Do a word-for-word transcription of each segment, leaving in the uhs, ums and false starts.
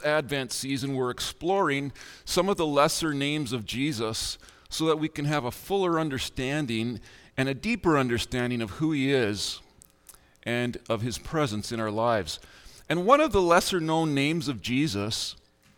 Advent season, we're exploring some of the lesser names of Jesus so that we can have a fuller understanding and a deeper understanding of who he is and of his presence in our lives. And one of the lesser known names of Jesus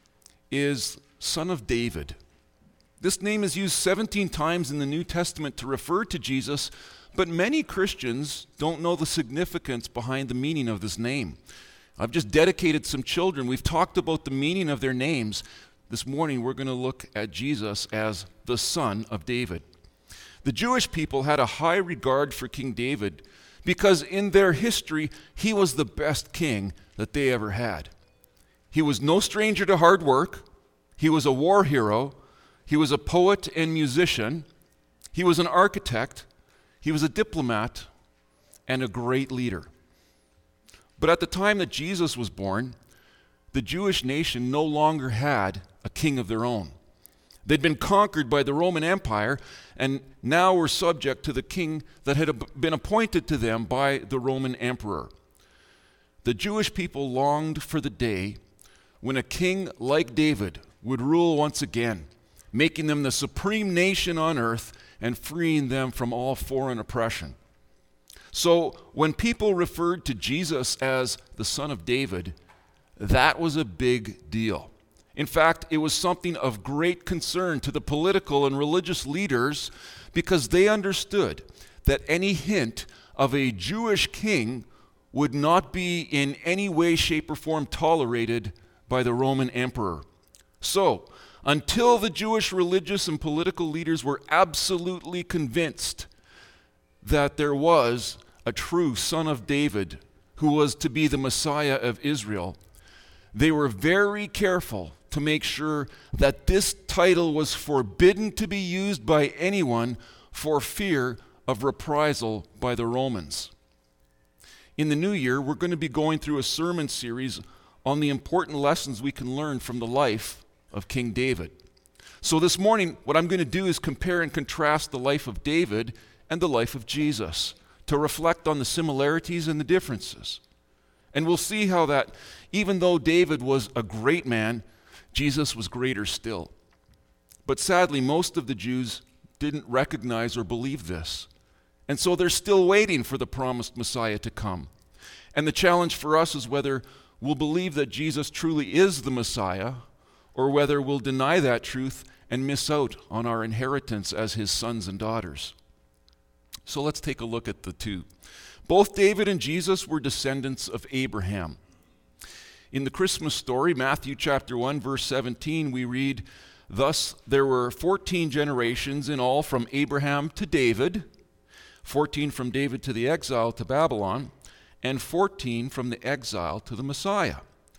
is Son of David. This name is used seventeen times in the New Testament to refer to Jesus, but many Christians don't know the significance behind the meaning of this name. I've just dedicated some children. We've talked about the meaning of their names. This morning we're going to look at Jesus as the Son of David. The Jewish people had a high regard for King David because in their history he was the best king that they ever had. He was no stranger to hard work. He was a war hero. He was a poet and musician. He was an architect. He was a diplomat and a great leader. But at the time that Jesus was born, the Jewish nation no longer had a king of their own. They'd been conquered by the Roman Empire and now were subject to the king that had been appointed to them by the Roman emperor. The Jewish people longed for the day when a king like David would rule once again, making them the supreme nation on earth and freeing them from all foreign oppression. So when people referred to Jesus as the Son of David, that was a big deal. In fact, it was something of great concern to the political and religious leaders because they understood that any hint of a Jewish king would not be in any way, shape, or form tolerated by the Roman emperor. So, until the Jewish religious and political leaders were absolutely convinced that there was a true Son of David who was to be the Messiah of Israel, they were very careful to make sure that this title was forbidden to be used by anyone for fear of reprisal by the Romans. In the new year, we're going to be going through a sermon series on the important lessons we can learn from the life of King David. So this morning, what I'm going to do is compare and contrast the life of David and the life of Jesus to reflect on the similarities and the differences. And we'll see how that, even though David was a great man, Jesus was greater still. But sadly, most of the Jews didn't recognize or believe this. And so they're still waiting for the promised Messiah to come. And the challenge for us is whether we'll believe that Jesus truly is the Messiah, or whether we'll deny that truth and miss out on our inheritance as his sons and daughters. So let's take a look at the two. Both David and Jesus were descendants of Abraham. In the Christmas story, Matthew chapter one, verse seventeen, we read, "Thus there were fourteen generations in all from Abraham to David, fourteen from David to the exile to Babylon, and fourteen from the exile to the Messiah."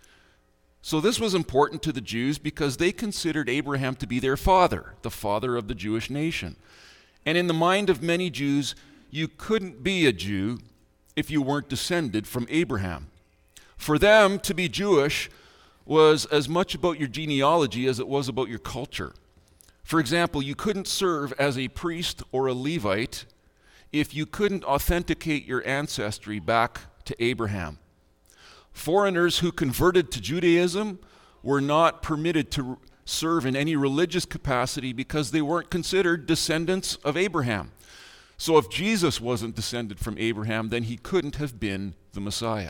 So this was important to the Jews because they considered Abraham to be their father, the father of the Jewish nation. And in the mind of many Jews, you couldn't be a Jew if you weren't descended from Abraham. For them, to be Jewish was as much about your genealogy as it was about your culture. For example, you couldn't serve as a priest or a Levite if you couldn't authenticate your ancestry back to Abraham. Foreigners who converted to Judaism were not permitted to serve in any religious capacity because they weren't considered descendants of Abraham. So if Jesus wasn't descended from Abraham, then he couldn't have been the Messiah.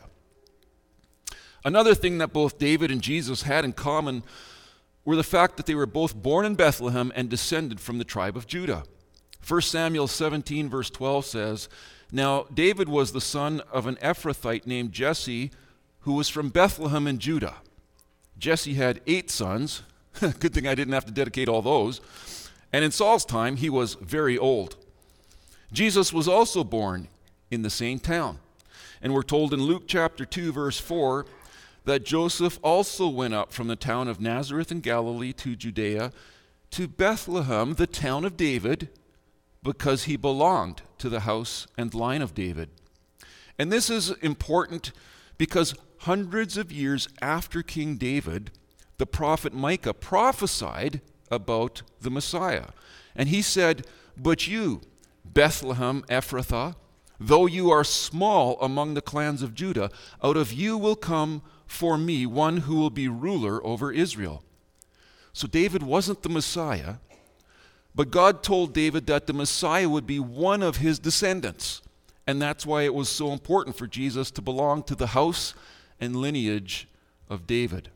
Another thing that both David and Jesus had in common were the fact that they were both born in Bethlehem and descended from the tribe of Judah. First Samuel seventeen verse twelve says, "Now David was the son of an Ephrathite named Jesse, who was from Bethlehem in Judah. Jesse had eight sons." Good thing I didn't have to dedicate all those. "And in Saul's time, he was very old." Jesus was also born in the same town. And we're told in Luke chapter two, verse four, that Joseph also went up from the town of Nazareth in Galilee to Judea, to Bethlehem, the town of David, because he belonged to the house and line of David. And this is important because hundreds of years after King David, the prophet Micah prophesied about the Messiah. And he said, "But you, Bethlehem Ephrathah, though you are small among the clans of Judah, out of you will come for me one who will be ruler over Israel." So David wasn't the Messiah, but God told David that the Messiah would be one of his descendants. And that's why it was so important for Jesus to belong to the house and lineage of David.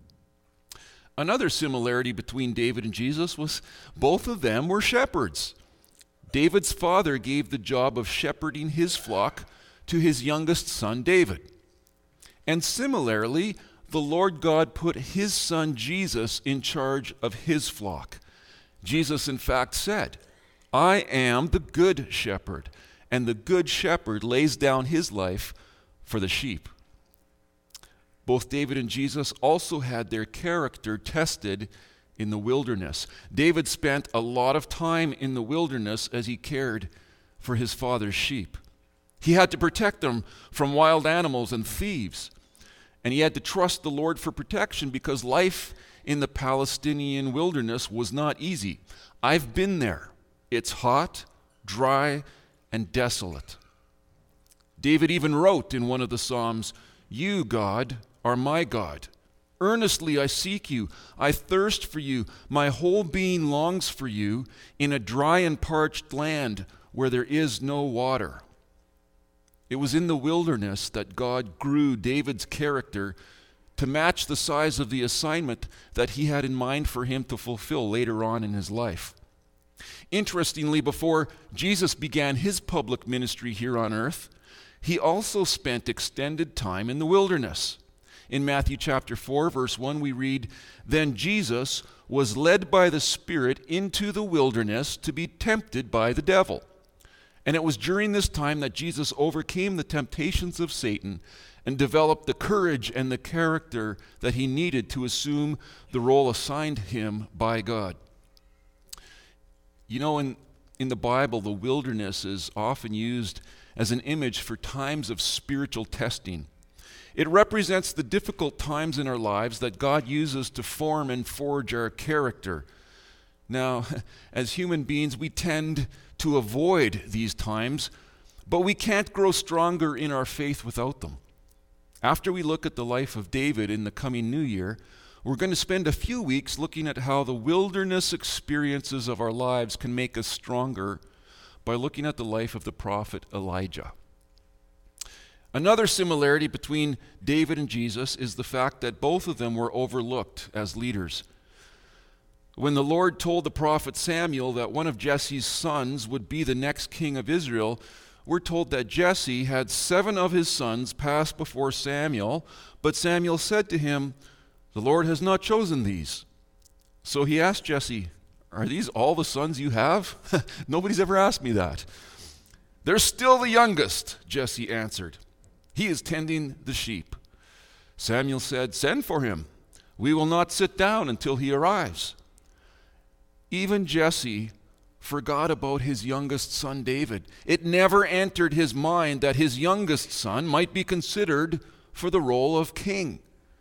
Another similarity between David and Jesus was both of them were shepherds. David's father gave the job of shepherding his flock to his youngest son, David. And similarly, the Lord God put his son Jesus in charge of his flock. Jesus, in fact, said, "I am the good shepherd, and the good shepherd lays down his life for the sheep." Both David and Jesus also had their character tested in the wilderness. David spent a lot of time in the wilderness as he cared for his father's sheep. He had to protect them from wild animals and thieves. And he had to trust the Lord for protection because life in the Palestinian wilderness was not easy. I've been there. It's hot, dry, and desolate. David even wrote in one of the Psalms, "You, God, are my God. Earnestly I seek you. I thirst for you. My whole being longs for you in a dry and parched land where there is no water." It was in the wilderness that God grew David's character to match the size of the assignment that he had in mind for him to fulfill later on in his life. Interestingly, before Jesus began his public ministry here on earth, he also spent extended time in the wilderness. In Matthew chapter four, verse one, we read, "Then Jesus was led by the Spirit into the wilderness to be tempted by the devil." And it was during this time that Jesus overcame the temptations of Satan and developed the courage and the character that he needed to assume the role assigned him by God. You know, in, in the Bible, the wilderness is often used as an image for times of spiritual testing. It represents the difficult times in our lives that God uses to form and forge our character. Now, as human beings, we tend to avoid these times, but we can't grow stronger in our faith without them. After we look at the life of David in the coming new year, we're going to spend a few weeks looking at how the wilderness experiences of our lives can make us stronger by looking at the life of the prophet Elijah. Another similarity between David and Jesus is the fact that both of them were overlooked as leaders. When the Lord told the prophet Samuel that one of Jesse's sons would be the next king of Israel, we're told that Jesse had seven of his sons pass before Samuel, but Samuel said to him, "The Lord has not chosen these." So he asked Jesse, "Are these all the sons you have?" Nobody's ever asked me that. "They're still the youngest," Jesse answered. "He is tending the sheep." Samuel said, "Send for him. We will not sit down until he arrives." Even Jesse forgot about his youngest son David. It never entered his mind that his youngest son might be considered for the role of king.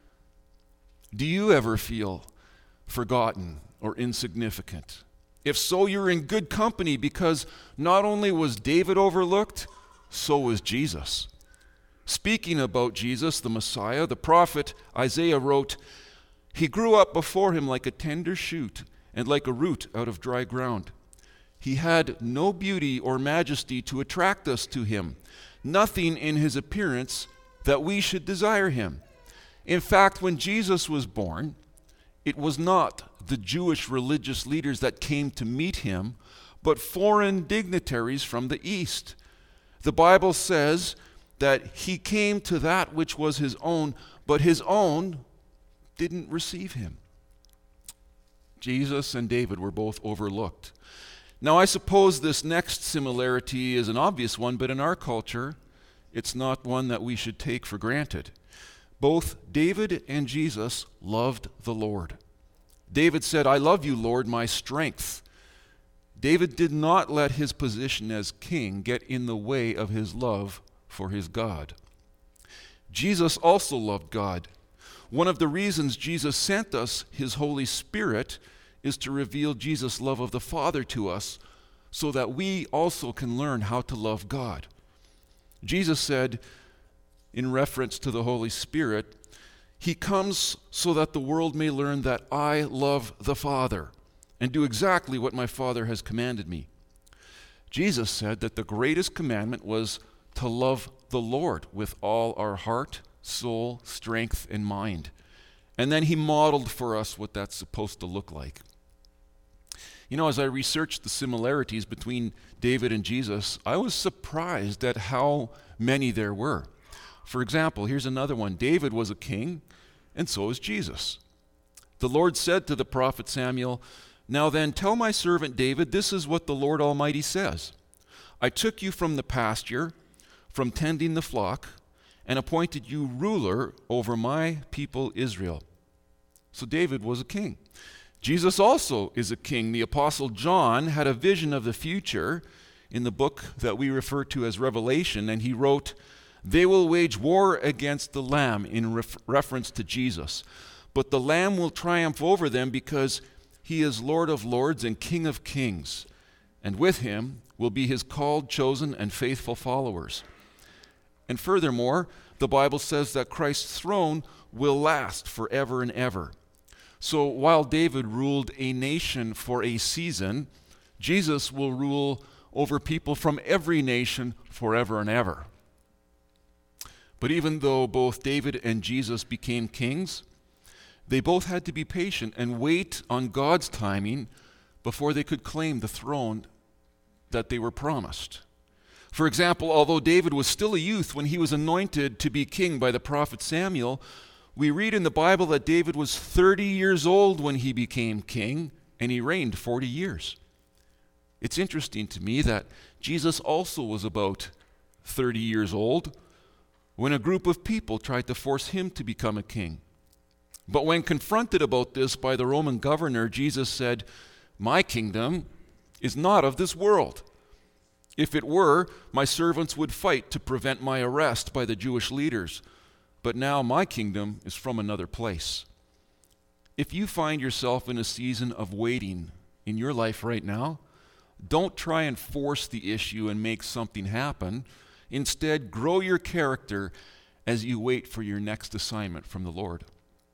Do you ever feel forgotten or insignificant? If so, you're in good company, because not only was David overlooked, so was Jesus. Speaking about Jesus, the Messiah, the prophet Isaiah wrote, "He grew up before him like a tender shoot and like a root out of dry ground. He had no beauty or majesty to attract us to him, nothing in his appearance that we should desire him." In fact, when Jesus was born, it was not the Jewish religious leaders that came to meet him, but foreign dignitaries from the East. The Bible says that he came to that which was his own, but his own didn't receive him. Jesus and David were both overlooked. Now, I suppose this next similarity is an obvious one, but in our culture, it's not one that we should take for granted. Both David and Jesus loved the Lord. David said, "I love you, Lord, my strength." David did not let his position as king get in the way of his love for his God. Jesus also loved God. One of the reasons Jesus sent us his Holy Spirit is to reveal Jesus' love of the Father to us, so that we also can learn how to love God. Jesus said, in reference to the Holy Spirit, He comes so that the world may learn that I love the Father and do exactly what my Father has commanded me. Jesus said that the greatest commandment was to love the Lord with all our heart, soul, strength, and mind. And then he modeled for us what that's supposed to look like. You know, as I researched the similarities between David and Jesus, I was surprised at how many there were. For example, here's another one. David was a king, and so is Jesus. The Lord said to the prophet Samuel, "Now then, tell my servant David, this is what the Lord Almighty says. I took you from the pasture, from tending the flock, and appointed you ruler over my people Israel." So David was a king. Jesus also is a king. The Apostle John had a vision of the future in the book that we refer to as Revelation, and he wrote, "They will wage war against the Lamb," in ref- reference to Jesus. "But the Lamb will triumph over them because he is Lord of lords and King of kings. And with him will be his called, chosen, and faithful followers." And furthermore, the Bible says that Christ's throne will last forever and ever. So while David ruled a nation for a season, Jesus will rule over people from every nation forever and ever. But even though both David and Jesus became kings, they both had to be patient and wait on God's timing before they could claim the throne that they were promised. For example, although David was still a youth when he was anointed to be king by the prophet Samuel, we read in the Bible that David was thirty years old when he became king, and he reigned forty years. It's interesting to me that Jesus also was about thirty years old when a group of people tried to force him to become a king. But when confronted about this by the Roman governor, Jesus said, "My kingdom is not of this world. If it were, my servants would fight to prevent my arrest by the Jewish leaders. But now my kingdom is from another place." If you find yourself in a season of waiting in your life right now, don't try and force the issue and make something happen. Instead, grow your character as you wait for your next assignment from the Lord.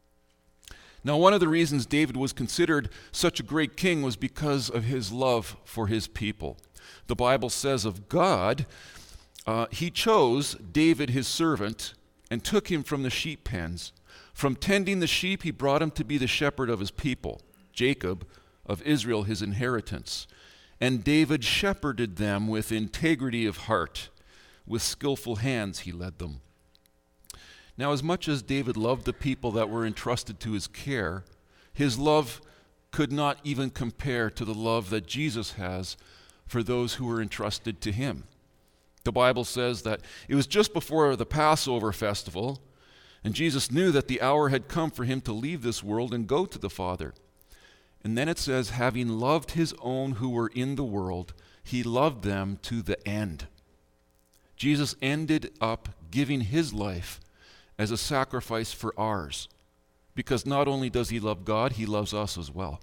Now, one of the reasons David was considered such a great king was because of his love for his people. The Bible says of God, uh, he chose David his servant and took him from the sheep pens. From tending the sheep, he brought him to be the shepherd of his people, Jacob, of Israel, his inheritance. And David shepherded them with integrity of heart. With skillful hands he led them. Now, as much as David loved the people that were entrusted to his care, his love could not even compare to the love that Jesus has for those who were entrusted to him. The Bible says that it was just before the Passover festival, and Jesus knew that the hour had come for him to leave this world and go to the Father. And then it says, having loved his own who were in the world, he loved them to the end. Jesus ended up giving his life as a sacrifice for ours, because not only does he love God, he loves us as well.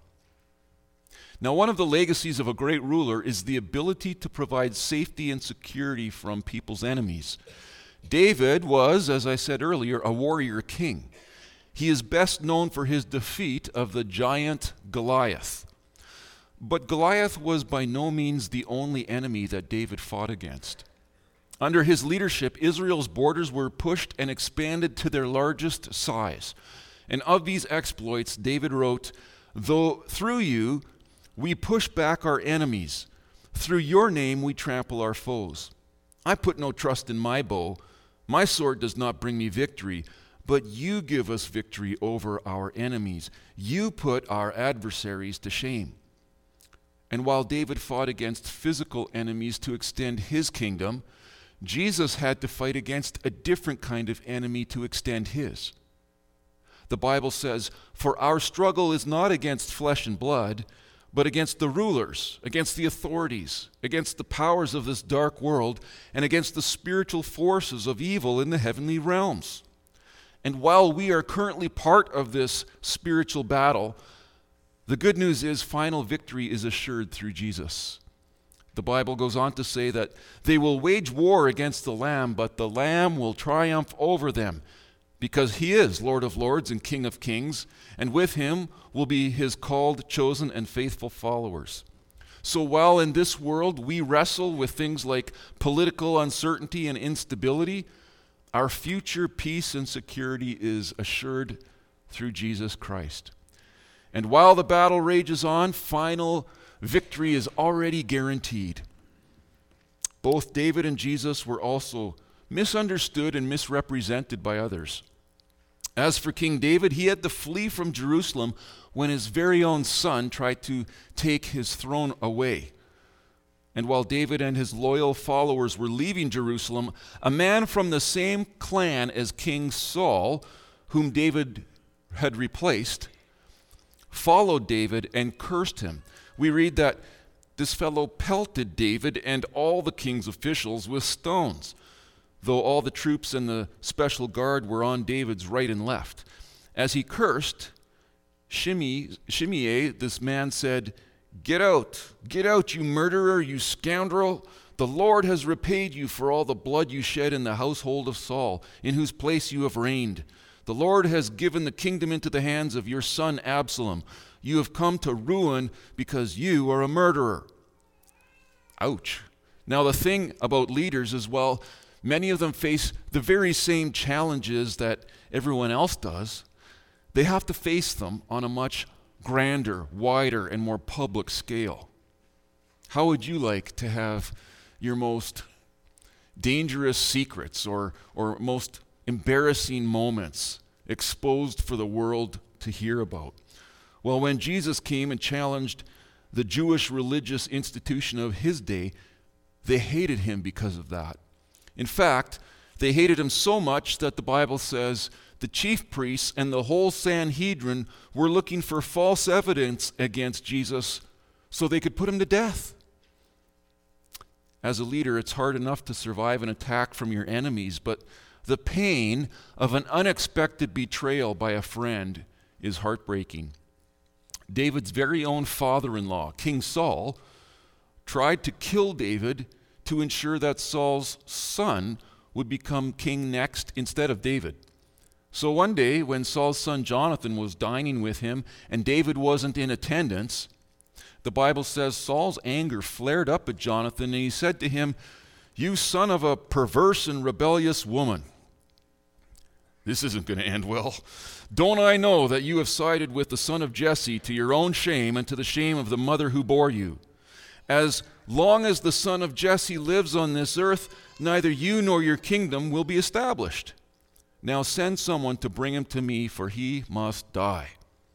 Now, one of the legacies of a great ruler is the ability to provide safety and security from people's enemies. David was, as I said earlier, a warrior king. He is best known for his defeat of the giant Goliath. But Goliath was by no means the only enemy that David fought against. Under his leadership, Israel's borders were pushed and expanded to their largest size. And of these exploits, David wrote, "Though through you we push back our enemies, through your name we trample our foes. I put no trust in my bow. My sword does not bring me victory, but you give us victory over our enemies. You put our adversaries to shame." And while David fought against physical enemies to extend his kingdom, Jesus had to fight against a different kind of enemy to extend his. The Bible says, "For our struggle is not against flesh and blood, but against the rulers, against the authorities, against the powers of this dark world, and against the spiritual forces of evil in the heavenly realms." And while we are currently part of this spiritual battle, the good news is final victory is assured through Jesus. The Bible goes on to say that they will wage war against the Lamb, but the Lamb will triumph over them. because he is Lord of lords and King of kings, and with him will be his called, chosen, and faithful followers. So while in this world we wrestle with things like political uncertainty and instability, our future peace and security is assured through Jesus Christ. And while the battle rages on, final victory is already guaranteed. Both David and Jesus were also misunderstood and misrepresented by others. As for King David, he had to flee from Jerusalem when his very own son tried to take his throne away. And while David and his loyal followers were leaving Jerusalem, a man from the same clan as King Saul, whom David had replaced, followed David and cursed him. We read that this fellow pelted David and all the king's officials with stones, though all the troops and the special guard were on David's right and left. As he cursed, Shimei, Shimei, this man said, "Get out, get out, you murderer, you scoundrel. The Lord has repaid you for all the blood you shed in the household of Saul, in whose place you have reigned. The Lord has given the kingdom into the hands of your son Absalom. You have come to ruin because you are a murderer." Ouch. Now the thing about leaders is, well, many of them face the very same challenges that everyone else does. They have to face them on a much grander, wider, and more public scale. How would you like to have your most dangerous secrets or, or most embarrassing moments exposed for the world to hear about? Well, when Jesus came and challenged the Jewish religious institution of his day, they hated him because of that. In fact, they hated him so much that the Bible says the chief priests and the whole Sanhedrin were looking for false evidence against Jesus so they could put him to death. As a leader, it's hard enough to survive an attack from your enemies, but the pain of an unexpected betrayal by a friend is heartbreaking. David's very own father-in-law, King Saul, tried to kill David to ensure that Saul's son would become king next instead of David. So one day, when Saul's son Jonathan was dining with him and David wasn't in attendance, the Bible says Saul's anger flared up at Jonathan, and he said to him, "You son of a perverse and rebellious woman." This isn't going to end well. "Don't I know that you have sided with the son of Jesse to your own shame and to the shame of the mother who bore you? As long as the son of Jesse lives on this earth, neither you nor your kingdom will be established. Now send someone to bring him to me, for he must die."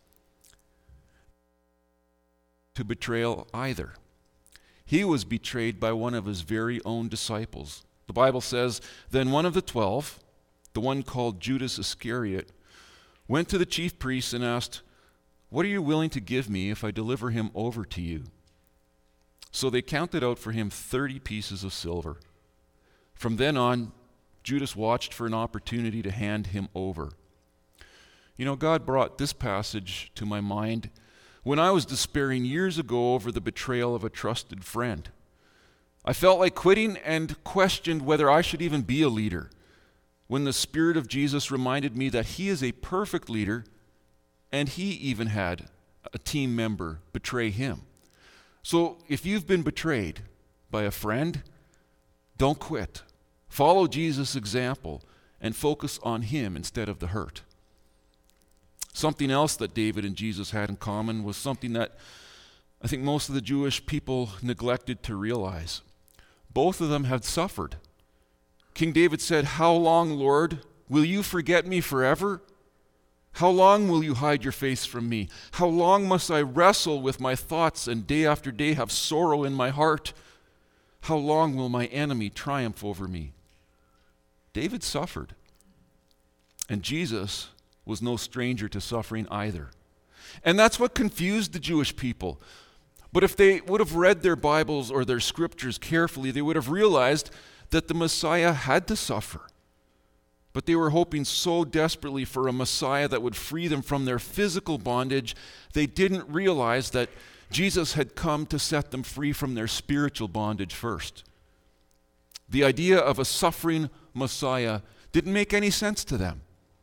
To betrayal either. He was betrayed by one of his very own disciples. The Bible says, then one of the twelve, the one called Judas Iscariot, went to the chief priests and asked, "What are you willing to give me if I deliver him over to you?" So they counted out for him thirty pieces of silver. From then on, Judas watched for an opportunity to hand him over. You know, God brought this passage to my mind when I was despairing years ago over the betrayal of a trusted friend. I felt like quitting and questioned whether I should even be a leader, when the Spirit of Jesus reminded me that he is a perfect leader, and he even had a team member betray him. So if you've been betrayed by a friend, don't quit. Follow Jesus' example and focus on him instead of the hurt. Something else that David and Jesus had in common was something that I think most of the Jewish people neglected to realize. Both of them had suffered. King David said, "How long, Lord, will you forget me forever? How long will you hide your face from me? How long must I wrestle with my thoughts and day after day have sorrow in my heart? How long will my enemy triumph over me?" David suffered, and Jesus was no stranger to suffering either. And that's what confused the Jewish people. But if they would have read their Bibles or their scriptures carefully, they would have realized that the Messiah had to suffer. But they were hoping so desperately for a Messiah that would free them from their physical bondage, they didn't realize that Jesus had come to set them free from their spiritual bondage first. The idea of a suffering Messiah didn't make any sense to them.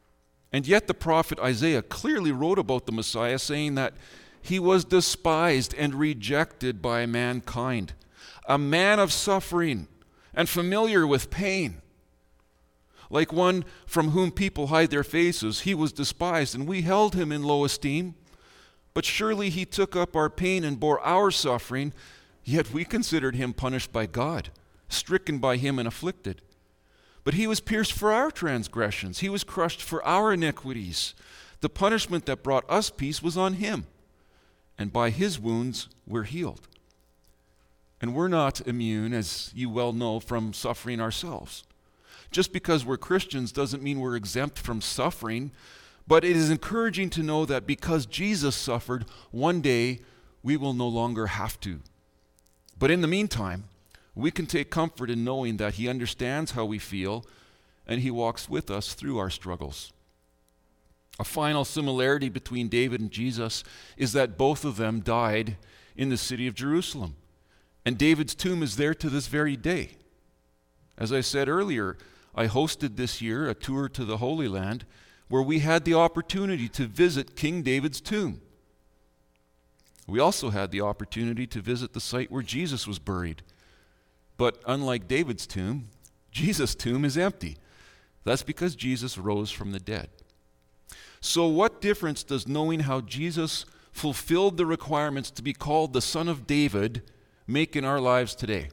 And yet the prophet Isaiah clearly wrote about the Messiah, saying that he was despised and rejected by mankind, a man of suffering and familiar with pain. Like one from whom people hide their faces, he was despised, and we held him in low esteem. But surely he took up our pain and bore our suffering, yet we considered him punished by God, stricken by him and afflicted. But he was pierced for our transgressions. He was crushed for our iniquities. The punishment that brought us peace was on him, and by his wounds we're healed. And we're not immune, as you well know, from suffering ourselves. Just because we're Christians doesn't mean we're exempt from suffering, but it is encouraging to know that because Jesus suffered, one day we will no longer have to. But in the meantime, we can take comfort in knowing that he understands how we feel and he walks with us through our struggles. A final similarity between David and Jesus is that both of them died in the city of Jerusalem. And David's tomb is there to this very day. As I said earlier, I hosted this year a tour to the Holy Land where we had the opportunity to visit King David's tomb. We also had the opportunity to visit the site where Jesus was buried. But unlike David's tomb, Jesus' tomb is empty. That's because Jesus rose from the dead. So what difference does knowing how Jesus fulfilled the requirements to be called the Son of David make in our lives today?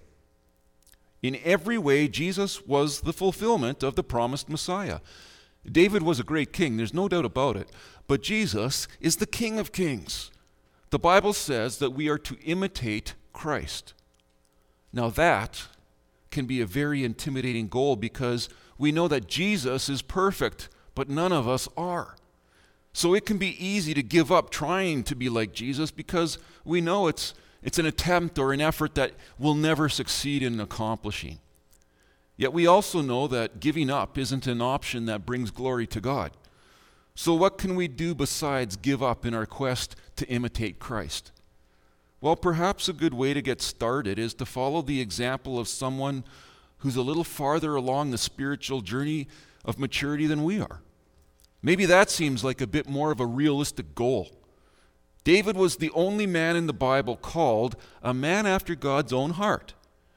In every way, Jesus was the fulfillment of the promised Messiah. David was a great king, there's no doubt about it, but Jesus is the King of Kings. The Bible says that we are to imitate Christ. Now that can be a very intimidating goal because we know that Jesus is perfect, but none of us are. So it can be easy to give up trying to be like Jesus because we know it's it's an attempt or an effort that we'll never succeed in accomplishing. Yet we also know that giving up isn't an option that brings glory to God. So what can we do besides give up in our quest to imitate Christ? Well, perhaps a good way to get started is to follow the example of someone who's a little farther along the spiritual journey of maturity than we are. Maybe that seems like a bit more of a realistic goal. David was the only man in the Bible called a man after God's own heart.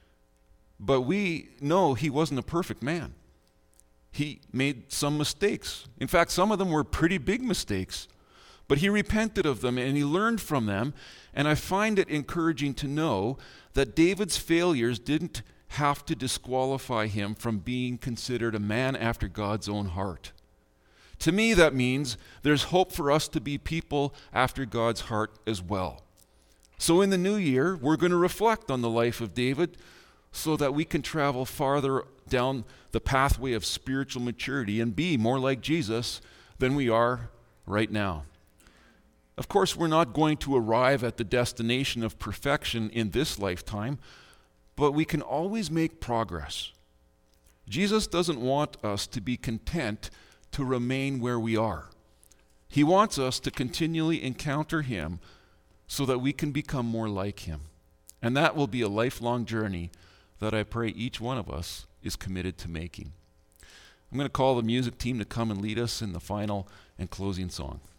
But we know he wasn't a perfect man. He made some mistakes. In fact, some of them were pretty big mistakes. But he repented of them and he learned from them. And I find it encouraging to know that David's failures didn't have to disqualify him from being considered a man after God's own heart. To me, that means there's hope for us to be people after God's heart as well. So in the new year, we're going to reflect on the life of David so that we can travel farther down the pathway of spiritual maturity and be more like Jesus than we are right now. Of course, we're not going to arrive at the destination of perfection in this lifetime, but we can always make progress. Jesus doesn't want us to be content to remain where we are. He wants us to continually encounter him so that we can become more like him. And that will be a lifelong journey that I pray each one of us is committed to making. I'm going to call the music team to come and lead us in the final and closing song.